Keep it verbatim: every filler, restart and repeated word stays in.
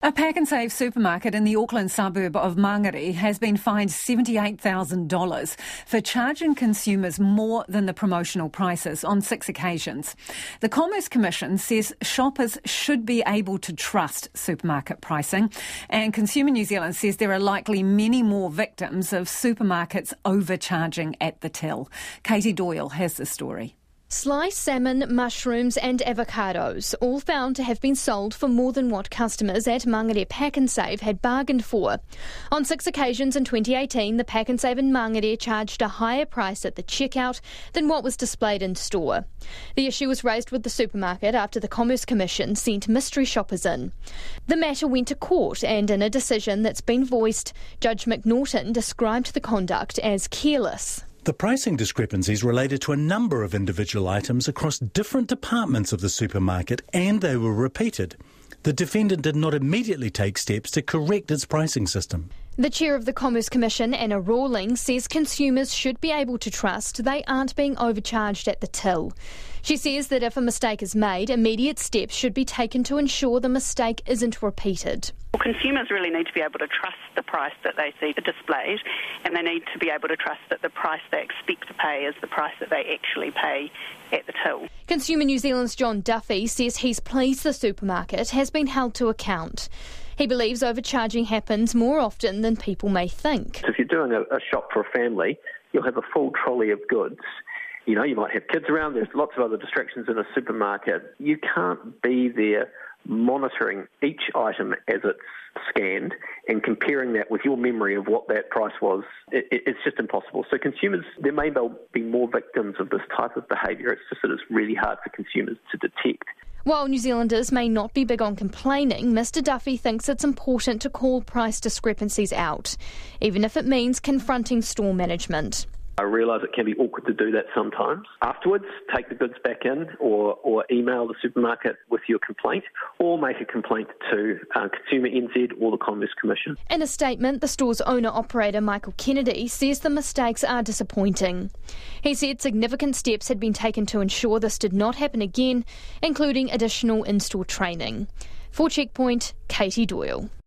A Pak'nSave supermarket in the Auckland suburb of Mangere has been fined seventy-eight thousand dollars for charging consumers more than the promotional prices on six occasions. The Commerce Commission says shoppers should be able to trust supermarket pricing, and Consumer New Zealand says there are likely many more victims of supermarkets overcharging at the till. Katie Doyle has the story. Sliced salmon, mushrooms and avocados, all found to have been sold for more than what customers at Mangere Pak'nSave had bargained for. On six occasions in twenty eighteen, the Pak'nSave in Mangere charged a higher price at the checkout than what was displayed in store. The issue was raised with the supermarket after the Commerce Commission sent mystery shoppers in. The matter went to court, and in a decision that's been voiced, Judge McNaughton described the conduct as careless. The pricing discrepancies related to a number of individual items across different departments of the supermarket, and they were repeated. The defendant did not immediately take steps to correct its pricing system. The chair of the Commerce Commission, Anna Rawlings, says consumers should be able to trust they aren't being overcharged at the till. She says that if a mistake is made, immediate steps should be taken to ensure the mistake isn't repeated. Well, consumers really need to be able to trust the price that they see displayed, and they need to be able to trust that the price they expect to pay is the price that they actually pay at the till. Consumer New Zealand's John Duffy says he's pleased the supermarket has been held to account. He believes overcharging happens more often than people may think. If you're doing a, a shop for a family, you'll have a full trolley of goods. You know, you might have kids around, there's lots of other distractions in a supermarket. You can't be there monitoring each item as it's scanned and comparing that with your memory of what that price was. It, it, it's just impossible. So consumers, there may well be more victims of this type of behaviour. It's just that it's really hard for consumers to detect. While New Zealanders may not be big on complaining, Mr Duffy thinks it's important to call price discrepancies out, even if it means confronting store management. I realise it can be awkward to do that sometimes. Afterwards, take the goods back in or, or email the supermarket with your complaint, or make a complaint to uh, Consumer N Z or the Commerce Commission. In a statement, the store's owner-operator Michael Kennedy says the mistakes are disappointing. He said significant steps had been taken to ensure this did not happen again, including additional in-store training. For Checkpoint, Katie Doyle.